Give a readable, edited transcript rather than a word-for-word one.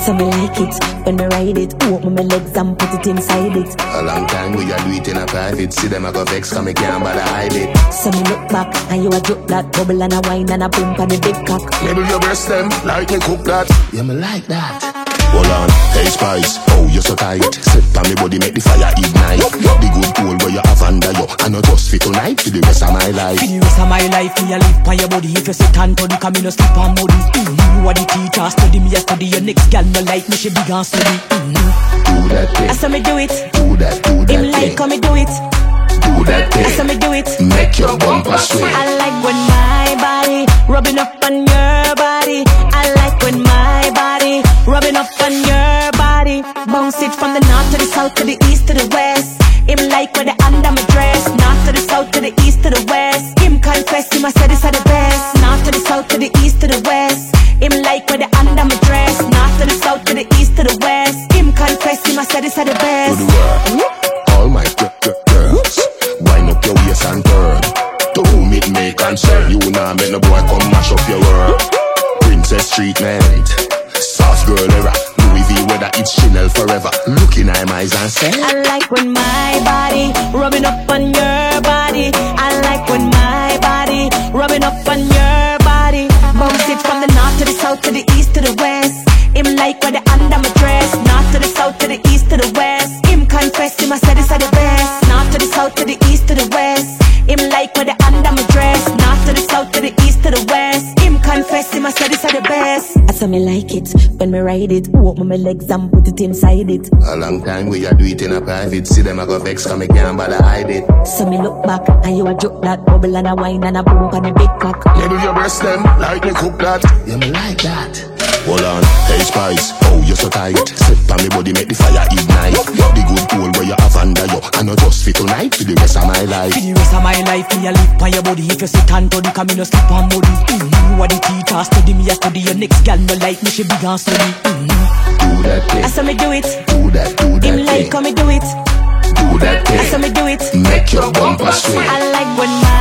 So me like it when me ride it. Open my legs and put it inside it. A long time we a do it in a private. See them a go vex cause me can't bother hide it. So me look back and you a drop that bubble and a wine and a pump on the big cock. Maybe your breast them like me cook that. Yeah, me like that. Hold on, hey Spice, oh you so tight. Set on me body make the fire ignite. The good tool where you have under you, and not just for tonight, for the rest of my life. For the rest of my life, me a live on your body. If you sit and to the come, me no sleep on body. You are the teacher, study me a study. Your next girl no like me, she big and study. Do that thing. I saw me do it. Do that Him thing. like how me do it. Do that thing. I saw me do it. Make your bumper swing. I like when my body rubbing up on your body. I like when my body rubbing up on your body. Bounce it from the north to the south to the east to the west. Him like when the under my dress. North to the south to the east to the west. Him confess him I said this are the best. North to the south to the east to the west. Him like when the under my dress. North to the south to the east to the west. Him confess him I said this are the best. To the world, all my girls, wind up your waist and turn. To whom it may concern, you nah make no boy come mash up your world. Princess treatment, soft girl era. Louis V whether it's Chanel forever. Look in my eyes and say I like when my body rubbing up on your body. I like when my body rubbing up on your body. Bounce it from the north to the south to the east to the west. Him like when the under my dress. North to the south to the east to the west. Him confess him I said this are the best. North to the south to the east to the west. Him like when the under my dress. North to the south to the east to the west. Him confess him I said this are the best. I saw me like it when me ride it. Open my legs and put it inside it. a long time we a do it in a private. See them a go vex cause me can't bother hide it. So me look back and you a drop that bubble and a wine and a pump on the big cock. Maybe your breast them like me cook that. Yeah, me like that. Hold on, hey Spice, oh you so tight. Set on me body make the fire ignite. The good tool where you have under you, and not just for tonight, for the rest of my life. For the rest of my life, me a live on your body. If you sit and to the come, me no sleep on body. You are the teacher, study me a study. Your next girl no like me, she big and study. Do that thing. I saw me do it. Do that Him thing. like how me do it. Do that I saw thing. me do it. Make your bumper swing. I like when my